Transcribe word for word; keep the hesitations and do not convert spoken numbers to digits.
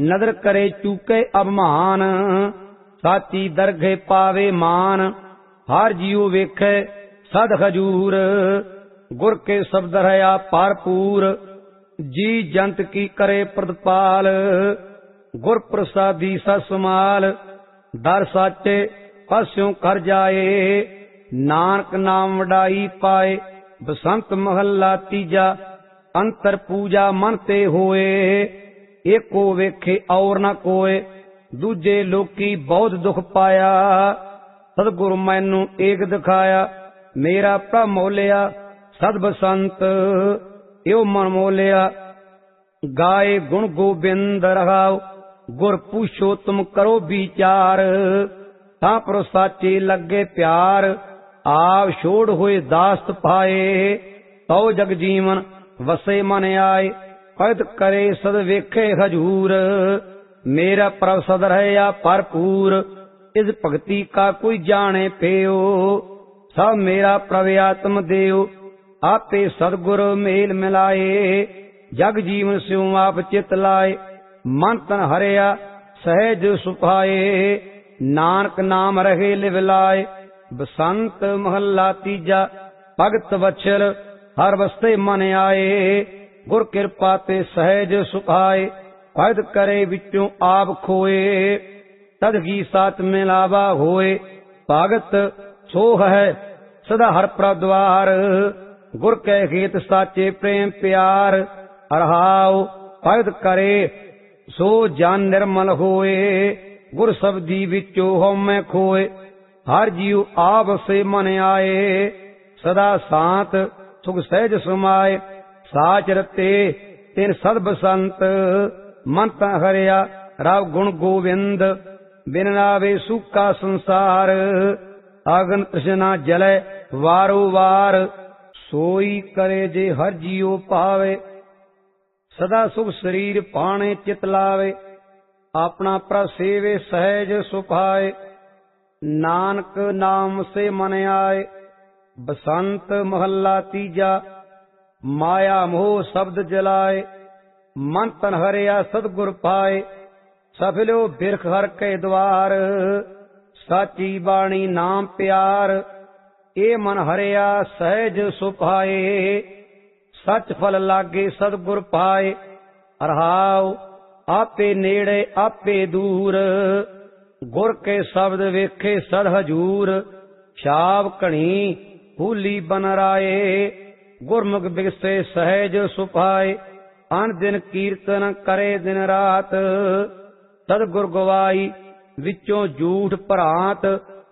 नदर करे चूके अभिमान, साची दरगे पावे मान। हर जीव वेखे सद हजूर, गुर के शब्द रहा भरपूर। जी जंत की करे प्रतिपाल, गुर प्रसादी ससमाल। दर साचे पास्यों कर जाए, नानक नाम वडाई पाए। बसंत महला तीजा, अंतर पूजा मन ते होए। एको वेखे और न कोय, दूजे लोकी बहुत दुख पाया। सतगुरु मैनू एक दिखाया, मेरा प्रभ मोलिया सद बसंत। यो मन मोलिया गाए गुण गोबिंद रहाओ। गुर पूछो तुम करो विचार, तां पर साचे लगे प्यार। आप छोड़ हुए दास्त पाए, तो जग जीवन वसे मन आए। भगत करे सद वेखे हजूर, मेरा प्रभ सद रहा भरपूर। इस भगति का कोई जाने पेयो, सब मेरा प्रभ आत्म देव। आपे सदगुर मेल मिलाए, जग जीवन स्यों आप चित लाए। मन तन हरिया सहज सुभाए, नानक नाम रहे लिव लाए। बसंत महला तीजा, भगत वत्सल हर वस्ते मन आए। गुर कृपा ते सहज सुखाए, भगत करे विचों आप खोए। तद की साथ मिलावा होए, भगत सो है सदा हर प्रद्वार। गुर कै खेत साचे प्रेम प्यार, अरहाओ भगत करे सो जान निर्मल होए। गुर शब्दी विचों हउमੈ खोए, हर जीव आप से मन आए। सदा शांत सुख सहज समाए, साच रते तिन सद बसंत। मन तं हरिया राव गुण गोविंद, बिन नावे सूखा संसार। अगन तृष्णा जले वारो वार, सोई करे जे हर जीव पावे। सदा सुख शरीर पाणे चित लावे, अपना प्रभ सेवे सहज सुखाए। नानक नाम से मन आए, बसंत महला तीजा। माया मोह शब्द जलाए, मन तन हरिया सतगुर पाए। सफलो बिरख हर के द्वार, साची बाणी नाम प्यार। ए मन हरिया सहज सुभाए, सच फल लागे सतगुर पाए। अरहाओ आपे नेड़े आपे दूर, गुर के शब्द वेखे सद हजूर। छाव कणी फूली बन राए, गुरमुख बिगसे सहज सुभाए। अन दिन कीर्तन करे दिन रात, सदगुर गवाई विचों झूठ भरात।